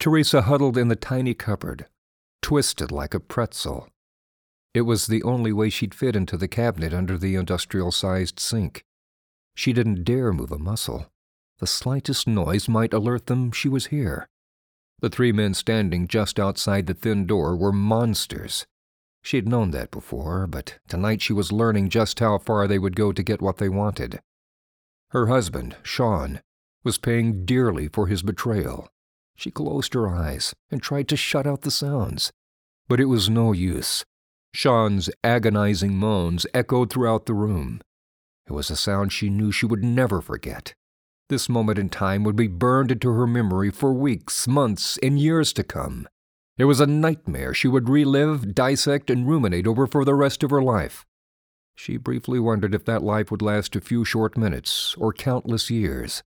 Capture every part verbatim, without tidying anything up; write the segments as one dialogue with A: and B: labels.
A: Teresa huddled in the tiny cupboard, twisted like a pretzel. It was the only way she'd fit into the cabinet under the industrial-sized sink. She didn't dare move a muscle. The slightest noise might alert them she was here. The three men standing just outside the thin door were monsters. She'd known that before, but tonight she was learning just how far they would go to get what they wanted. Her husband, Sean, was paying dearly for his betrayal. She closed her eyes and tried to shut out the sounds, but it was no use. Sean's agonizing moans echoed throughout the room. It was a sound she knew she would never forget. This moment in time would be burned into her memory for weeks, months, and years to come. It was a nightmare she would relive, dissect, and ruminate over for the rest of her life. She briefly wondered if that life would last a few short minutes or countless years.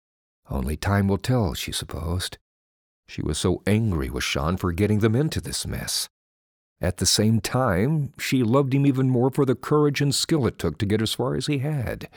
A: Only time will tell, she supposed. She was so angry with Sean for getting them into this mess. At the same time, she loved him even more for the courage and skill it took to get as far as he had.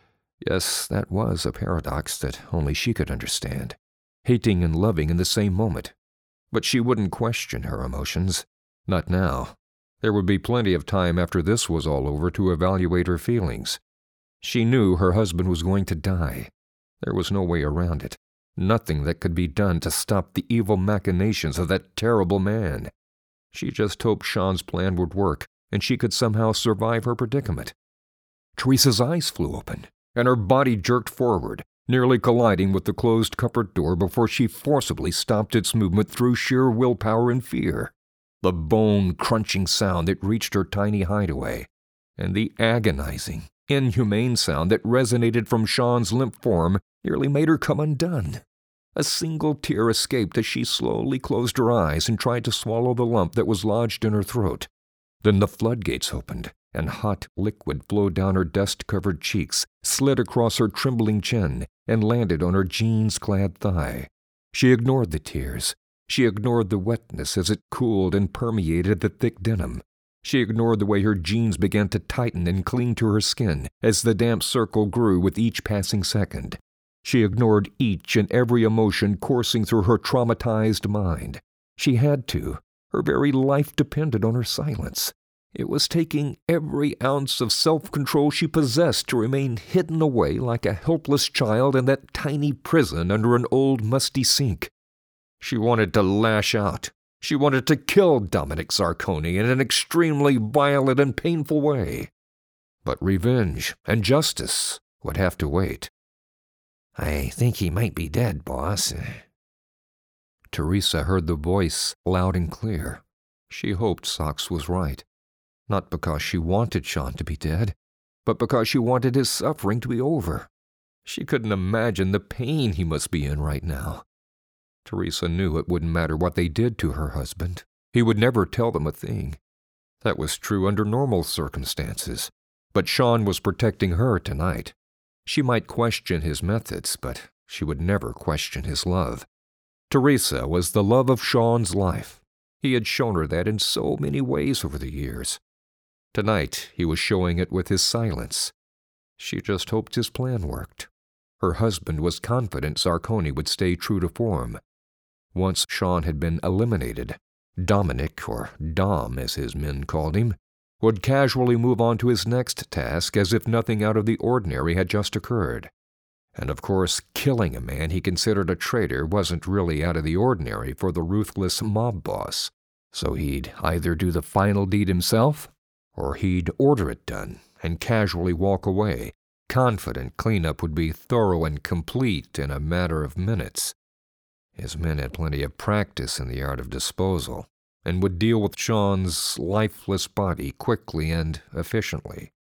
A: Yes, that was a paradox that only she could understand, hating and loving in the same moment. But she wouldn't question her emotions. Not now. There would be plenty of time after this was all over to evaluate her feelings. She knew her husband was going to die. There was no way around it. Nothing that could be done to stop the evil machinations of that terrible man. She just hoped Sean's plan would work, and she could somehow survive her predicament. Teresa's eyes flew open, and her body jerked forward, nearly colliding with the closed cupboard door before she forcibly stopped its movement through sheer willpower and fear. The bone-crunching sound that reached her tiny hideaway, and the agonizing, inhumane sound that resonated from Sean's limp form nearly made her come undone. A single tear escaped as she slowly closed her eyes and tried to swallow the lump that was lodged in her throat. Then the floodgates opened, and hot liquid flowed down her dust-covered cheeks, slid across her trembling chin, and landed on her jeans-clad thigh. She ignored the tears. She ignored the wetness as it cooled and permeated the thick denim. She ignored the way her jeans began to tighten and cling to her skin as the damp circle grew with each passing second. She ignored each and every emotion coursing through her traumatized mind. She had to. Her very life depended on her silence. It was taking every ounce of self-control she possessed to remain hidden away like a helpless child in that tiny prison under an old musty sink. She wanted to lash out. She wanted to kill Dominic Zarcone in an extremely violent and painful way. But revenge and justice would have to wait. "I think he might be dead, boss." Teresa heard the voice loud and clear. She hoped Socks was right. Not because she wanted Sean to be dead, but because she wanted his suffering to be over. She couldn't imagine the pain he must be in right now. Teresa knew it wouldn't matter what they did to her husband. He would never tell them a thing. That was true under normal circumstances. But Sean was protecting her tonight. She might question his methods, but she would never question his love. Teresa was the love of Sean's life. He had shown her that in so many ways over the years. Tonight, he was showing it with his silence. She just hoped his plan worked. Her husband was confident Zarcone would stay true to form. Once Sean had been eliminated, Dominic, or Dom as his men called him, would casually move on to his next task as if nothing out of the ordinary had just occurred. And of course, killing a man he considered a traitor wasn't really out of the ordinary for the ruthless mob boss. So he'd either do the final deed himself, or he'd order it done and casually walk away, confident cleanup would be thorough and complete in a matter of minutes. His men had plenty of practice in the art of disposal, and would deal with Sean's lifeless body quickly and efficiently.